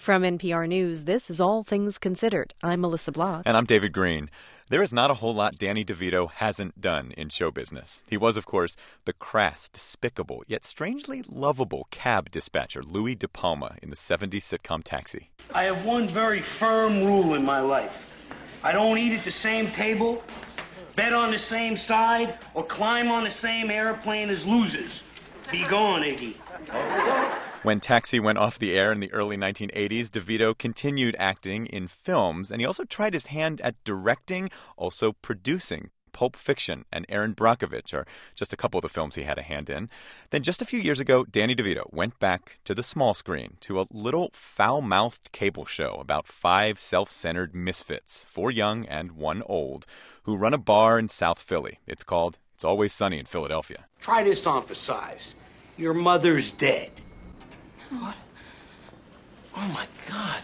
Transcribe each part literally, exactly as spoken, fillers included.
From N P R News, this is All Things Considered. I'm Melissa Block. And I'm David Green. There is not a whole lot Danny DeVito hasn't done in show business. He was, of course, the crass, despicable, yet strangely lovable cab dispatcher Louis De Palma in the seventies sitcom Taxi. I have one very firm rule in my life. I don't eat at the same table, bet on the same side, or climb on the same airplane as losers. Be gone, Iggy. When Taxi went off the air in the early nineteen eighties, DeVito continued acting in films, and he also tried his hand at directing, also producing. Pulp Fiction and Erin Brockovich are just a couple of the films he had a hand in. Then just a few years ago, Danny DeVito went back to the small screen, to a little foul-mouthed cable show about five self-centered misfits, four young and one old, who run a bar in South Philly. It's called It's Always Sunny in Philadelphia. Try this on for size. Your mother's dead. What? Oh, my God.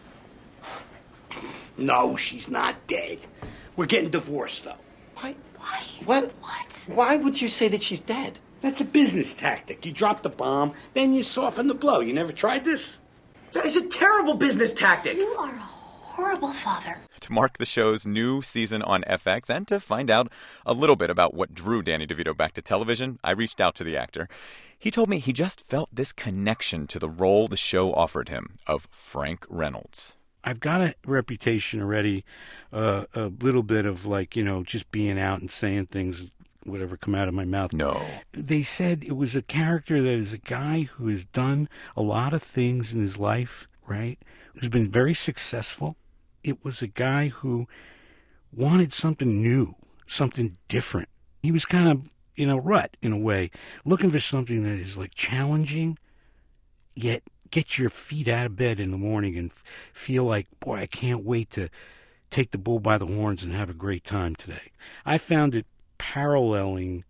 No, she's not dead. We're getting divorced, though. Why? Why? What? What? Why would you say that she's dead? That's a business tactic. You drop the bomb, then you soften the blow. You never tried this? That is a terrible business tactic. You are a horrible father. To mark the show's new season on F X and to find out a little bit about what drew Danny DeVito back to television, I reached out to the actor. He told me he just felt this connection to the role the show offered him of Frank Reynolds. I've got a reputation already, uh, a little bit of like, you know, just being out and saying things, whatever come out of my mouth. No. They said it was a character that is a guy who has done a lot of things in his life, right? Who's been very successful. It was a guy who wanted something new, something different. He was kind of in a rut, in a way, looking for something that is like challenging, yet get your feet out of bed in the morning and feel like, boy, I can't wait to take the bull by the horns and have a great time today. I found it paralleling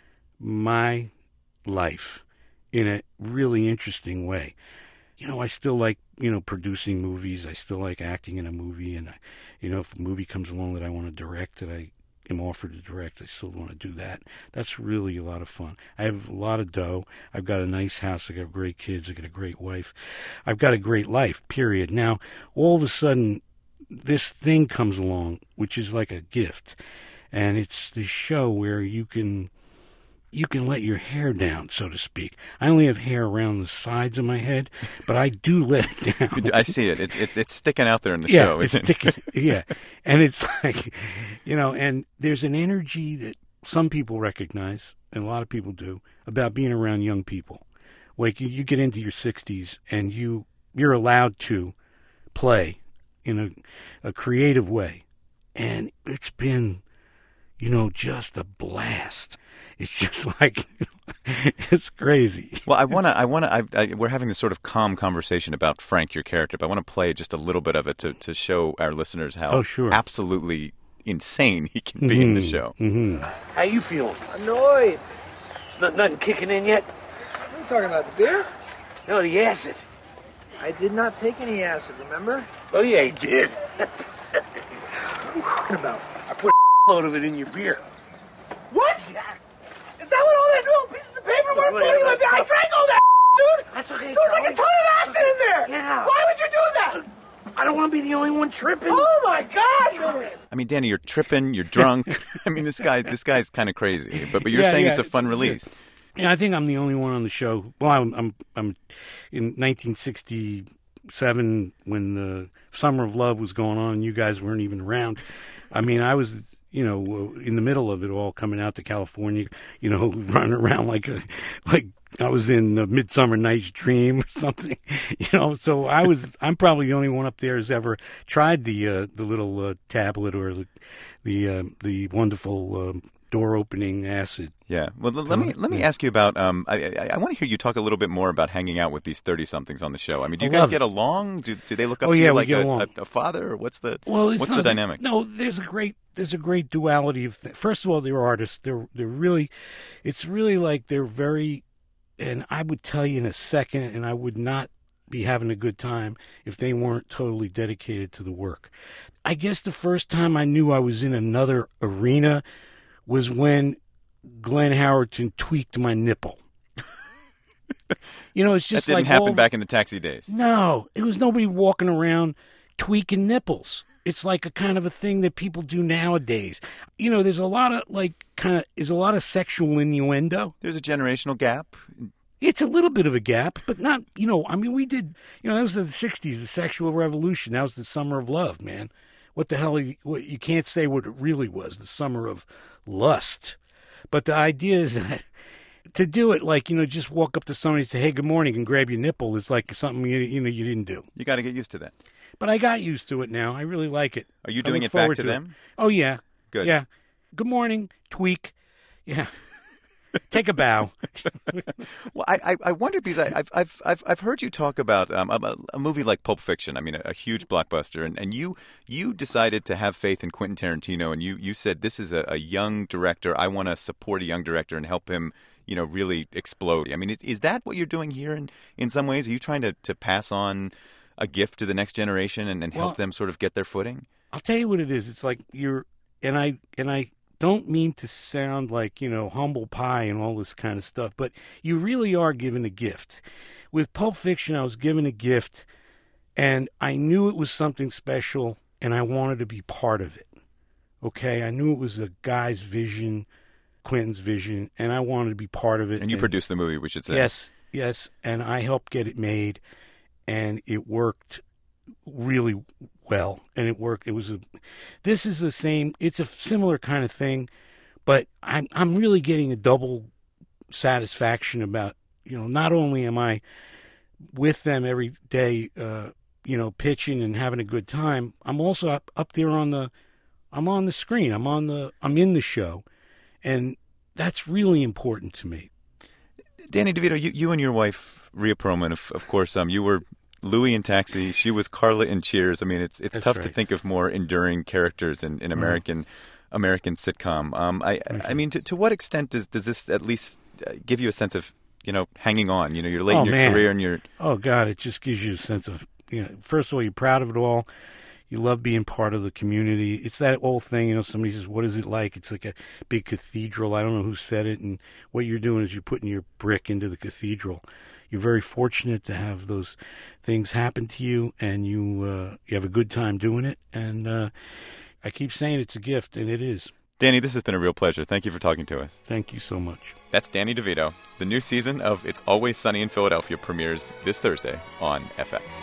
my life in a really interesting way. You know, I still like, you know, producing movies. I still like acting in a movie. And, I, you know, if a movie comes along that I want to direct, that I am offered to direct, I still want to do that. That's really a lot of fun. I have a lot of dough. I've got a nice house. I got great kids. I got a great wife. I've got a great life, period. Now, all of a sudden, this thing comes along, which is like a gift. And it's this show where you can you can let your hair down, so to speak. I only have hair around the sides of my head, but I do let it down. I see it. It, it. It's sticking out there in the yeah, show. It's isn't sticking, it? yeah. And it's like, you know, and there's an energy that some people recognize, and a lot of people do, about being around young people. Like you, you get into your sixties, and you, you're allowed to play in a, a creative way. And it's been, you know, just a blast. It's just like, it's crazy. Well, I want to, I want to, we're having this sort of calm conversation about Frank, your character, but I want to play just a little bit of it to, to show our listeners how oh, sure. absolutely insane he can be mm-hmm. in the show. Mm-hmm. How you feeling? Annoyed. It's not nothing kicking in yet? What are you talking about, the beer? No, the acid. I did not take any acid, remember? Oh, yeah, you did. What are you talking about? I put a load of it in your beer. What? Is that what all that little pieces of paper were floating in my beer? I drank all that, dude! That's okay, There was like a ton of acid in there! Yeah. Why would you do that? I don't want to be the only one tripping. Oh, my God, man! I mean, Danny, you're tripping, you're drunk. I mean, this guy, this guy's kind of crazy. But but you're yeah, saying yeah. it's a fun release. Yeah, I think I'm the only one on the show. Well, I'm I'm, I'm in nineteen sixty-seven when the Summer of Love was going on, and you guys weren't even around. I mean, I was, you know, in the middle of it all, coming out to California, you know, running around like a, like I was in a Midsummer Night's Dream or something, you know. So I was, I'm probably the only one up there who's ever tried the uh, the little uh, tablet or the the uh, the wonderful uh, door opening acid. Yeah. Well, let me let me ask you about. Um, I I, I want to hear you talk a little bit more about hanging out with these thirty somethings on the show. I mean, do you I guys love get it. along? Do do they look up Oh, to yeah, you we like get a, along. a, a father? Or what's the Well, it's what's not, the dynamic? No, there's a great there's a great duality of. Th- First of all, they're artists. They're they're really, it's really like they're very, and I would tell you in a second, and I would not be having a good time if they weren't totally dedicated to the work. I guess the first time I knew I was in another arena was when Glenn Howerton tweaked my nipple. You know, it's just that didn't like happen all, back in the Taxi days. No, it was nobody walking around tweaking nipples. It's like a kind of a thing that people do nowadays. You know, there's a lot of like kind of there's a lot of sexual innuendo. There's a generational gap. It's a little bit of a gap, but not, you know, I mean, we did, you know, that was the sixties, the sexual revolution. That was the summer of love, man. What the hell, you, what, you can't say what it really was, the summer of lust. But the idea is that to do it like, you know, just walk up to somebody and say, hey, good morning, and grab your nipple is like something, you, you know, you didn't do. You got to get used to that. But I got used to it now. I really like it. Are you I doing look it back forward to them? It. Oh, yeah. Good. Yeah. Good morning, tweak. Yeah. Take a bow. Well, I, I, I wonder because I, I've I've I've I've heard you talk about um, a, a movie like Pulp Fiction. I mean, a, a huge blockbuster, and, and you you decided to have faith in Quentin Tarantino, and you, you said this is a, a young director. I want to support a young director and help him, you know, really explode. I mean, is, is that what you're doing here? In in some ways, are you trying to, to pass on a gift to the next generation and, and help well, them sort of get their footing? I'll tell you what it is. It's like you're and I and I. don't mean to sound like, you know, humble pie and all this kind of stuff, but you really are given a gift. With Pulp Fiction, I was given a gift, and I knew it was something special, and I wanted to be part of it. Okay? I knew it was a guy's vision, Quentin's vision, and I wanted to be part of it. And you and, produced the movie, we should say. Yes, yes, and I helped get it made, and it worked really well, and it worked. It was a. This is the same. It's a similar kind of thing, but I'm I'm really getting a double satisfaction about, you know, not only am I with them every day, uh, you know, pitching and having a good time. I'm also up up there on the. I'm on the screen. I'm on the. I'm in the show, and that's really important to me. Danny DeVito, you, you and your wife Rhea Perlman, of, of course, um, you were Louie in Taxi. She was Carla in Cheers. I mean, it's it's That's tough right. to think of more enduring characters in, in American mm-hmm. American sitcom. Um, I Thank I you. mean, to, to what extent does does this at least uh, give you a sense of, you know, hanging on? You know, you're late Oh, in your man. career and you're Oh, God, it just gives you a sense of, you know, first of all, you're proud of it all. You love being part of the community. It's that old thing, you know, somebody says, what is it like? It's like a big cathedral. I don't know who said it. And what you're doing is you're putting your brick into the cathedral. You're very fortunate to have those things happen to you, and you uh, you have a good time doing it. And uh, I keep saying it's a gift, and it is. Danny, this has been a real pleasure. Thank you for talking to us. Thank you so much. That's Danny DeVito. The new season of It's Always Sunny in Philadelphia premieres this Thursday on F X.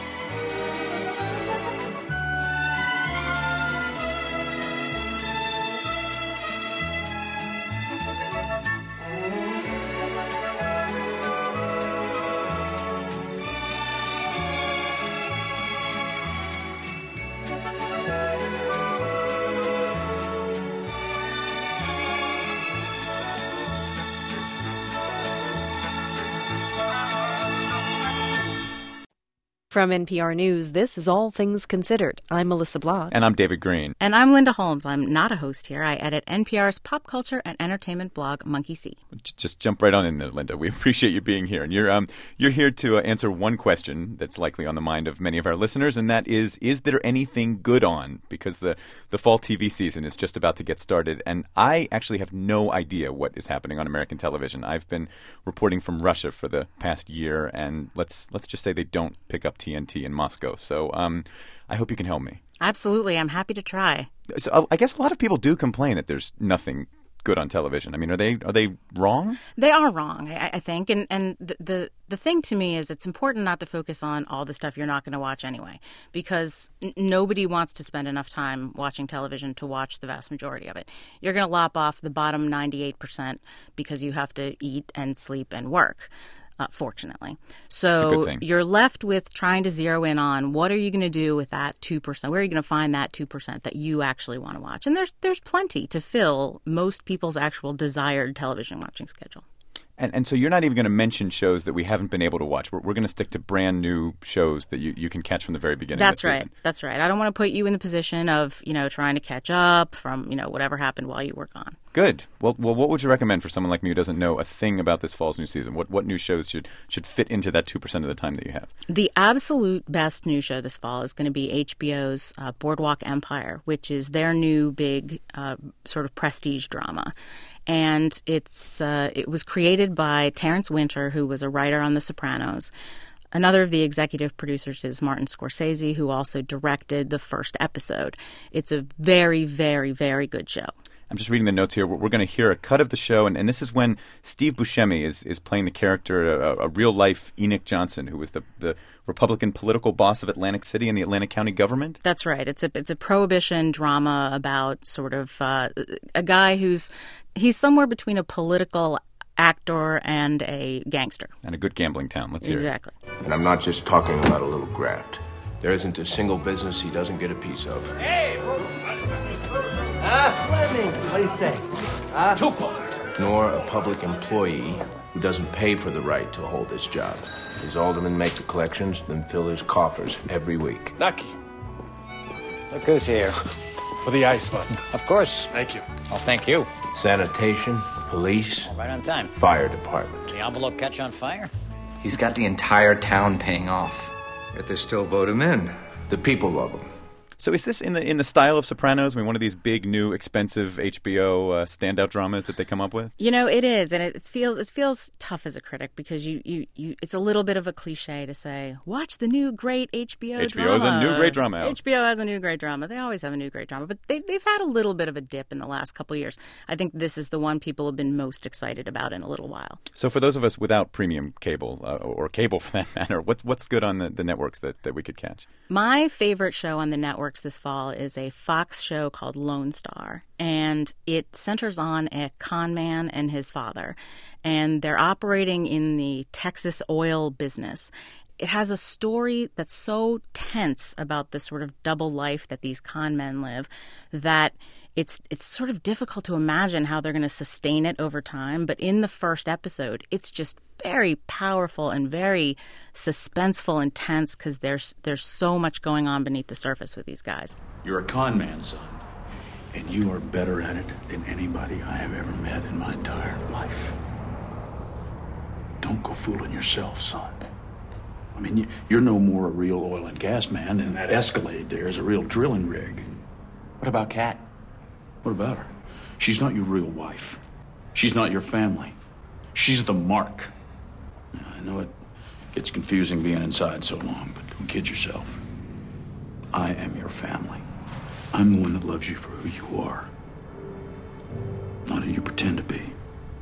From N P R News, this is All Things Considered. I'm Melissa Block. And I'm David Green. And I'm Linda Holmes. I'm not a host here. I edit N P R's pop culture and entertainment blog, Monkey See. Just jump right on in there, Linda. We appreciate you being here. And you're um you're here to uh, answer one question that's likely on the mind of many of our listeners, and that is, is there anything good on? Because the, the fall T V season is just about to get started, and I actually have no idea what is happening on American television. I've been reporting from Russia for the past year, and let's let's just say they don't pick up T N T in Moscow. So um, I hope you can help me. Absolutely. I'm happy to try. So I guess a lot of people do complain that there's nothing good on television. I mean, are they are they wrong? They are wrong, I, I think. And and the, the the thing to me is it's important not to focus on all the stuff you're not going to watch anyway, because n- nobody wants to spend enough time watching television to watch the vast majority of it. You're going to lop off the bottom ninety-eight percent because you have to eat and sleep and work. Uh, fortunately. So you're left with trying to zero in on what are you going to do with that two percent? Where are you going to find that two percent that you actually want to watch? And there's there's plenty to fill most people's actual desired television watching schedule. And and so you're not even going to mention shows that we haven't been able to watch. We're, we're going to stick to brand new shows that you, you can catch from the very beginning. That's of the right. season. That's right. I don't want to put you in the position of, you know, trying to catch up from, you know, whatever happened while you were gone. Good. Well, well, what would you recommend for someone like me who doesn't know a thing about this fall's new season? What what new shows should should fit into that two percent of the time that you have? The absolute best new show this fall is going to be H B O's uh, Boardwalk Empire, which is their new big uh, sort of prestige drama. and it's uh, it was created by Terrence Winter, who was a writer on The Sopranos. Another of the executive producers is Martin Scorsese, who also directed the first episode. It's a very, very, very good show. I'm just reading the notes here. We're going to hear a cut of the show, and, and this is when Steve Buscemi is, is playing the character, a, a real-life Enoch Johnson, who was the, the Republican political boss of Atlantic City and the Atlantic County government. That's right. It's a it's a prohibition drama about sort of uh, a guy who's he's somewhere between a political actor and a gangster. And a good gambling town. Let's hear exactly. it. And I'm not just talking about a little graft. There isn't a single business he doesn't get a piece of. Hey! Ah, Fleming. What do you say? Ah? Uh? Nor a public employee who doesn't pay for the right to hold his job. His aldermen make the collections, then fill his coffers every week. Lucky. Look who's here. For the ice fund. Of course. Thank you. Oh, thank you. Sanitation, police. Right on time. Fire department. The envelope catch on fire? He's got the entire town paying off. Yet they still vote him in. The people love him. So is this in the in the style of Sopranos? I mean, one of these big, new, expensive H B O uh, standout dramas that they come up with? You know, it is, and it, it feels it feels tough as a critic because you, you, you it's a little bit of a cliche to say, watch the new great H B O H B O drama. has a new great drama out. H B O has a new great drama. They always have a new great drama, but they've, they've had a little bit of a dip in the last couple of years. I think this is the one people have been most excited about in a little while. So for those of us without premium cable, uh, or cable for that matter, what, what's good on the, the networks that, that we could catch? My favorite show on the networks this fall is a Fox show called Lone Star, and it centers on a con man and his father, and they're operating in the Texas oil business. It has a story that's so tense about the sort of double life that these con men live that it's it's sort of difficult to imagine how they're going to sustain it over time. But in the first episode, it's just very powerful and very suspenseful and tense because there's there's so much going on beneath the surface with these guys. You're a con man, son, and you are better at it than anybody I have ever met in my entire life. Don't go fooling yourself, son. I mean, you're no more a real oil and gas man than that Escalade there is a real drilling rig. What about Kat? What about her? She's not your real wife. She's not your family. She's the mark. I know it gets confusing being inside so long, but don't kid yourself. I am your family. I'm the one that loves you for who you are, not who you pretend to be.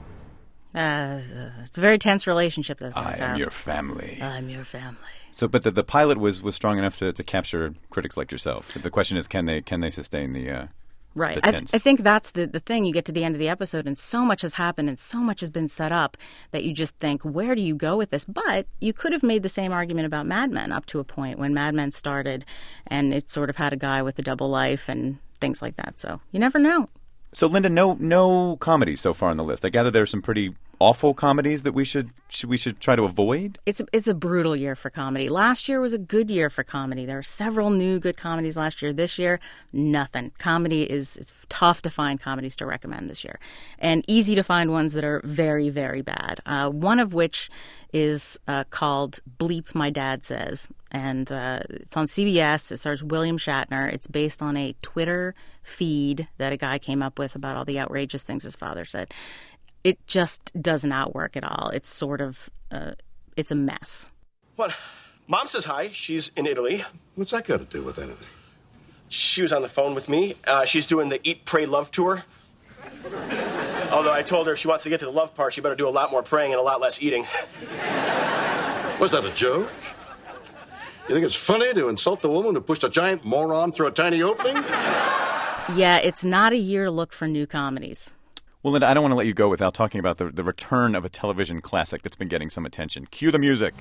Uh, it's a very tense relationship that I goes am out. your family. I'm your family. So, but the, the pilot was, was strong enough to, to capture critics like yourself. The question is, can they can they sustain the uh, Right. the I, tense? I think that's the, the thing. You get to the end of the episode and so much has happened and so much has been set up that you just think, where do you go with this? But you could have made the same argument about Mad Men up to a point when Mad Men started and it sort of had a guy with a double life and things like that. So you never know. So, Linda, no no comedies so far on the list. I gather there are some pretty awful comedies that we should, should we should try to avoid? It's a, it's a brutal year for comedy. Last year was a good year for comedy. There were several new good comedies last year. This year, nothing. Comedy is it's tough to find comedies to recommend this year, and easy to find ones that are very, very bad. Uh, one of which is uh, called Bleep My Dad Says, and uh, it's on C B S. It stars William Shatner. It's based on a Twitter feed that a guy came up with about all the outrageous things his father said. It just does not work at all. It's sort of, uh, it's a mess. What? Mom says hi. She's in Italy. What's that got to do with anything? She was on the phone with me. Uh, she's doing the Eat, Pray, Love tour. Although I told her if she wants to get to the love part, she better do a lot more praying and a lot less eating. Was that a joke? You think it's funny to insult the woman who pushed a giant moron through a tiny opening? Yeah, it's not a year to look for new comedies. Well, Linda, I don't want to let you go without talking about the, the return of a television classic that's been getting some attention. Cue the music.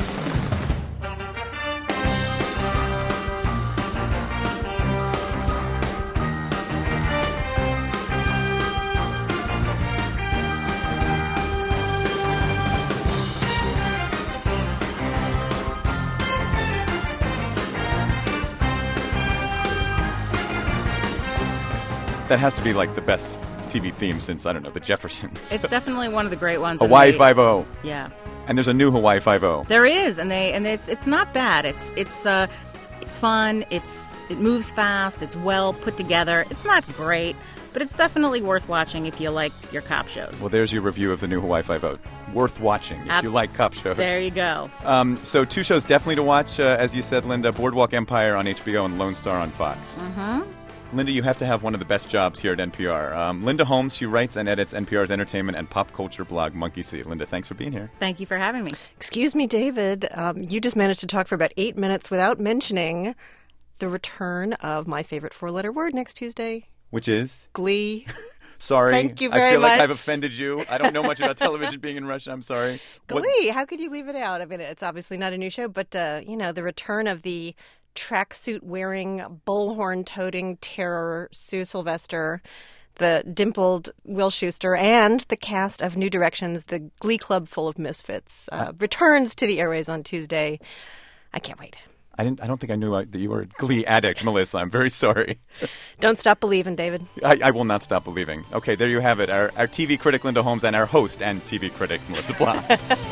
That has to be like the best T V theme since, I don't know, the Jeffersons. It's definitely one of the great ones. Hawaii Five-O. Yeah. And there's a new Hawaii Five-O. There is, and they and it's it's not bad. It's it's uh it's fun. It's it moves fast. It's well put together. It's not great, but it's definitely worth watching if you like your cop shows. Well, there's your review of the new Hawaii Five-O. Worth watching if Abs- you like cop shows. There you go. Um, so two shows definitely to watch, uh, as you said, Linda, Boardwalk Empire on H B O and Lone Star on Fox. Mm-hmm. Linda, you have to have one of the best jobs here at N P R. Um, Linda Holmes, she writes and edits N P R's entertainment and pop culture blog, Monkey See. Linda, thanks for being here. Thank you for having me. Excuse me, David. Um, you just managed to talk for about eight minutes without mentioning the return of my favorite four-letter word next Tuesday. Which is? Glee. Sorry. Thank you very I feel much. like I've offended you. I don't know much about television being in Russia. I'm sorry. Glee. What? How could you leave it out? I mean, it's obviously not a new show, but, uh, you know, the return of the tracksuit-wearing, bullhorn-toting terror Sue Sylvester, the dimpled Will Schuester, and the cast of New Directions, the Glee Club full of misfits, uh, uh, returns to the airwaves on Tuesday. I can't wait. I didn't. I don't think I knew that you were a Glee addict, Melissa. I'm very sorry. Don't stop believing, David. I, I will not stop believing. Okay, there you have it. Our, our T V critic, Linda Holmes, and our host and T V critic, Melissa Blah.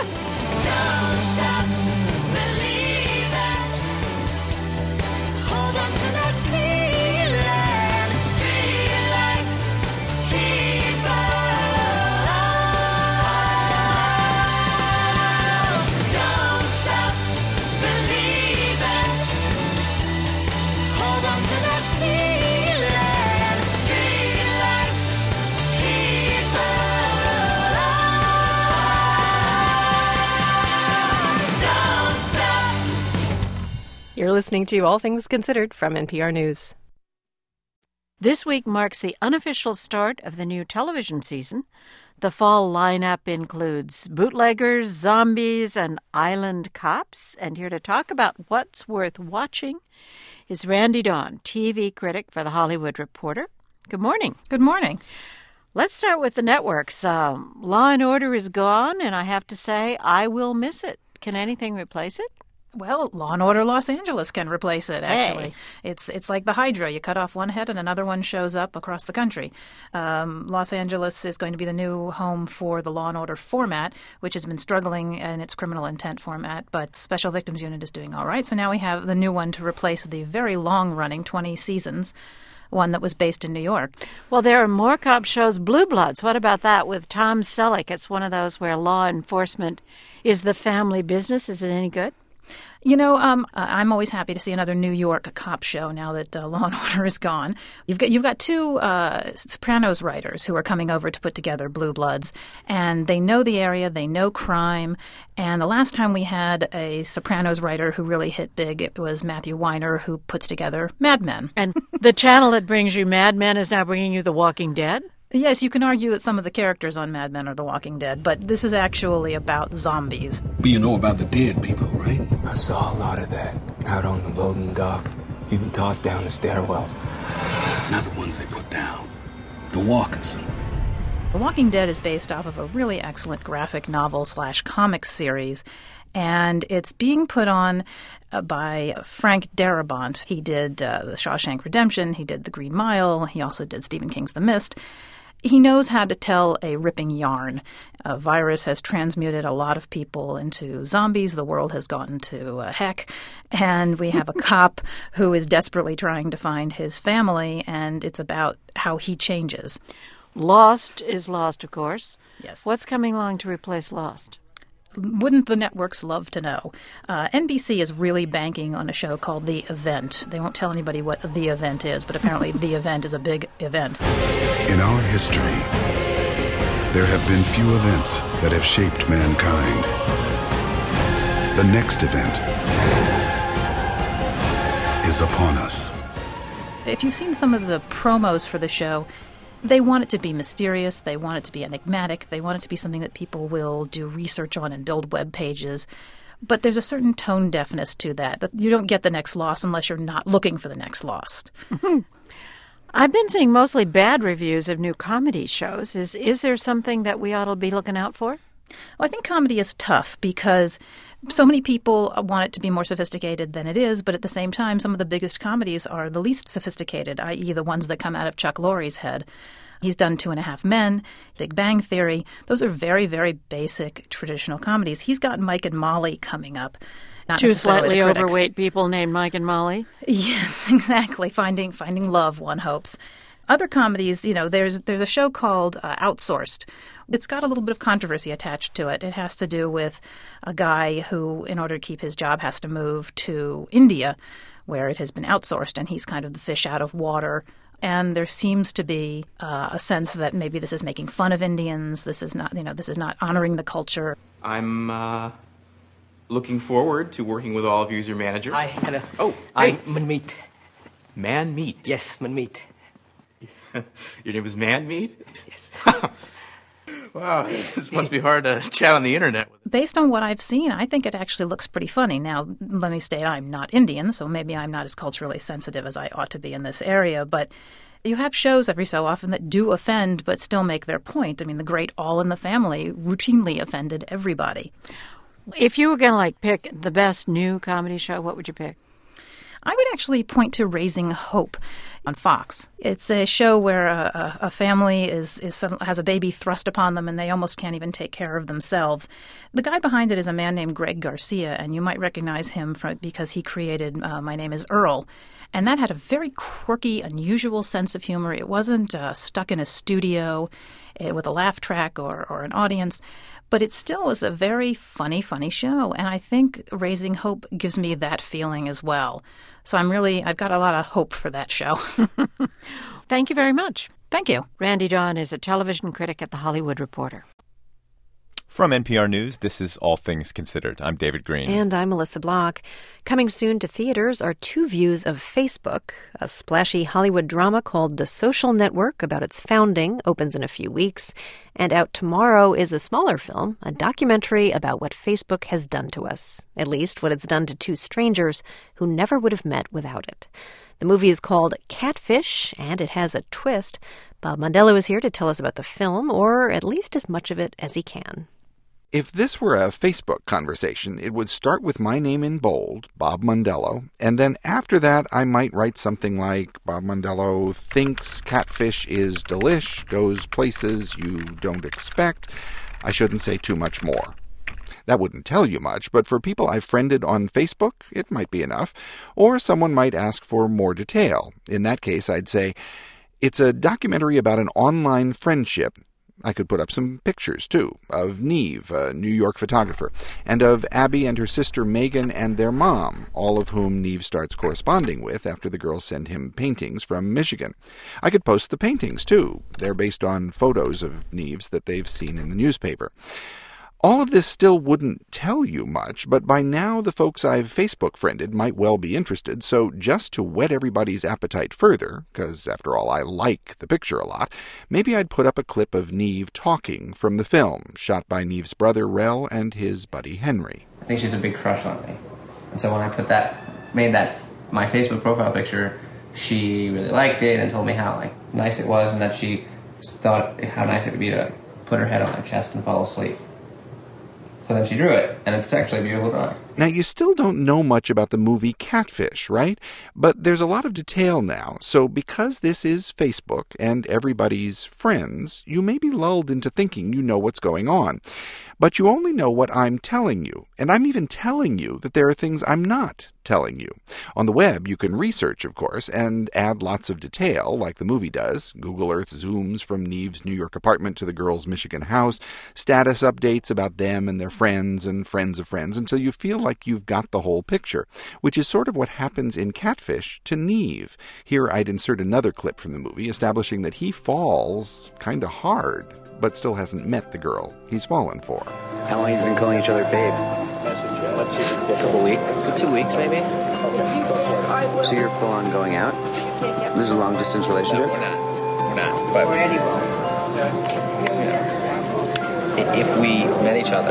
You're listening to All Things Considered from N P R News. This week marks the unofficial start of the new television season. The fall lineup includes bootleggers, zombies, and island cops. And here to talk about what's worth watching is Randy Dawn, T V critic for The Hollywood Reporter. Good morning. Good morning. Let's start with the networks. Um, Law and Order is gone, and I have to say, I will miss it. Can anything replace it? Well, Law and Order Los Angeles can replace it, actually. Hey. It's it's like the Hydra. You cut off one head and another one shows up across the country. Um, Los Angeles is going to be the new home for the Law and Order format, which has been struggling in its criminal intent format, but Special Victims Unit is doing all right. So now we have the new one to replace the very long-running twenty seasons one that was based in New York. Well, there are more cop shows. Blue Bloods, what about that with Tom Selleck? It's one of those where law enforcement is the family business. Is it any good? You know, um, I'm always happy to see another New York cop show now that uh, Law and Order is gone. You've got you've got two uh, Sopranos writers who are coming over to put together Blue Bloods, and they know the area, they know crime. And the last time we had a Sopranos writer who really hit big, it was Matthew Weiner, who puts together Mad Men. And the channel that brings you Mad Men is now bringing you The Walking Dead? Yes, you can argue that some of the characters on Mad Men are The Walking Dead, but this is actually about zombies. But you know about the dead people, right? I saw a lot of that out on the loading dock, even tossed down the stairwell. Not the ones they put down. The walkers. The Walking Dead is based off of a really excellent graphic novel slash comic series, and it's being put on uh, by Frank Darabont. He did uh, The Shawshank Redemption, he did The Green Mile, he also did Stephen King's The Mist. He knows how to tell a ripping yarn. A virus has transmuted a lot of people into zombies. The world has gotten to uh, heck. And we have a cop who is desperately trying to find his family, and it's about how he changes. Lost is Lost, of course. Yes. What's coming along to replace Lost? Wouldn't the networks love to know? Uh, N B C is really banking on a show called The Event. They won't tell anybody what The Event is, but apparently The Event is a big event. In our history, there have been few events that have shaped mankind. The next event is upon us. If you've seen some of the promos for the show, they want it to be mysterious, they want it to be enigmatic, they want it to be something that people will do research on and build web pages. But there's a certain tone deafness to that, that you don't get the next Lost unless you're not looking for the next Lost. Mm-hmm. I've been seeing mostly bad reviews of new comedy shows. Is is there something that we ought to be looking out for? Well, I think comedy is tough because so many people want it to be more sophisticated than it is, but at the same time, some of the biggest comedies are the least sophisticated, that is the ones that come out of Chuck Lorre's head. He's done Two and a Half Men, Big Bang Theory. Those are very, very basic traditional comedies. He's got Mike and Molly coming up. Not Two necessarily slightly the critics. overweight people named Mike and Molly? Yes, exactly. Finding finding love, one hopes. Other comedies, you know, there's there's a show called uh, Outsourced. It's got a little bit of controversy attached to it. It has to do with a guy who, in order to keep his job, has to move to India, where it has been outsourced, and he's kind of the fish out of water. And there seems to be uh, a sense that maybe this is making fun of Indians. This is not, you know, this is not honoring the culture. I'm uh, looking forward to working with all of you as your manager. Hi, hello. Oh, I'm hey. Manmeet. Manmeet? Yes, Manmeet. Your name is Manmeet? Yes. Wow, this must be hard to chat on the internet. Based on what I've seen, I think it actually looks pretty funny. Now, let me state I'm not Indian, so maybe I'm not as culturally sensitive as I ought to be in this area, but you have shows every so often that do offend but still make their point. I mean, the great All in the Family routinely offended everybody. If you were going to like pick the best new comedy show, what would you pick? I would actually point to Raising Hope on Fox. It's a show where a, a family is, is has a baby thrust upon them and they almost can't even take care of themselves. The guy behind it is a man named Greg Garcia, and you might recognize him from, because he created uh, My Name is Earl. And that had a very quirky, unusual sense of humor. It wasn't uh, stuck in a studio uh, with a laugh track or, or an audience. But it still was a very funny, funny show. And I think Raising Hope gives me that feeling as well. So I'm really, I've got a lot of hope for that show. Thank you very much. Thank you. Randy Dawn is a television critic at The Hollywood Reporter. From N P R News, this is All Things Considered. I'm David Green. And I'm Melissa Block. Coming soon to theaters are Two Views of Facebook. A splashy Hollywood drama called The Social Network about its founding opens in a few weeks. And out tomorrow is a smaller film, a documentary about what Facebook has done to us. At least what it's done to two strangers who never would have met without it. The movie is called Catfish, and it has a twist. Bob Mondello is here to tell us about the film, or at least as much of it as he can. If this were a Facebook conversation, it would start with my name in bold, Bob Mondello, and then after that I might write something like, Bob Mondello thinks catfish is delish, goes places you don't expect. I shouldn't say too much more. That wouldn't tell you much, but for people I've friended on Facebook, it might be enough. Or someone might ask for more detail. In that case, I'd say, it's a documentary about an online friendship. I could put up some pictures, too, of Neve, a New York photographer, and of Abby and her sister Megan and their mom, all of whom Neve starts corresponding with after the girls send him paintings from Michigan. I could post the paintings, too. They're based on photos of Neve's that they've seen in the newspaper. All of this still wouldn't tell you much, but by now the folks I've Facebook friended might well be interested, so just to whet everybody's appetite further, because after all I like the picture a lot, maybe I'd put up a clip of Neve talking from the film, shot by Neve's brother Rel and his buddy Henry. I think she's a big crush on me. And so when I put that, made that my Facebook profile picture, she really liked it and told me how like nice it was and that she thought how nice it would be to put her head on my chest and fall asleep. So then she drew it, and it's actually a beautiful drawing. Now, you still don't know much about the movie Catfish, right? But there's a lot of detail now, so because this is Facebook and everybody's friends, you may be lulled into thinking you know what's going on. But you only know what I'm telling you, and I'm even telling you that there are things I'm not telling you. On the web, you can research, of course, and add lots of detail, like the movie does. Google Earth zooms from Neve's New York apartment to the girls' Michigan house, status updates about them and their friends and friends of friends, until you feel like you've got the whole picture, which is sort of what happens in Catfish to Neve. Here I'd insert another clip from the movie, establishing that he falls kind of hard, but still hasn't met the girl he's fallen for. How long have you been calling each other babe? A couple weeks? Two weeks, maybe? So you're full on going out? This is a long distance relationship? No, we're not. We're not. But we're anyone. If we met each other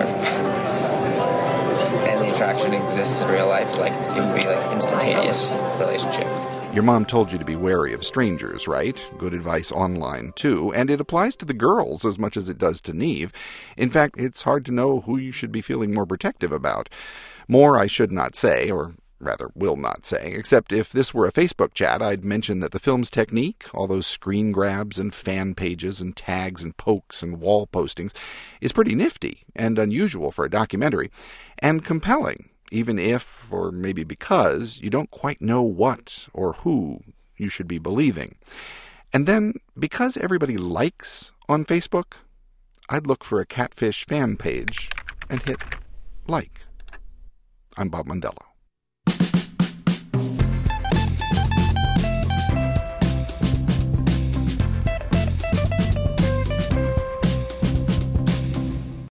and the attraction exists in real life, like it would be like instantaneous relationship. Your mom told you to be wary of strangers, right? Good advice online, too. And it applies to the girls as much as it does to Neve. In fact, it's hard to know who you should be feeling more protective about. More I should not say, or rather will not say, except if this were a Facebook chat, I'd mention that the film's technique, all those screen grabs and fan pages and tags and pokes and wall postings, is pretty nifty and unusual for a documentary, and compelling. Even if, or maybe because, you don't quite know what or who you should be believing. And then, because everybody likes on Facebook, I'd look for a catfish fan page and hit like. I'm Bob Mondello.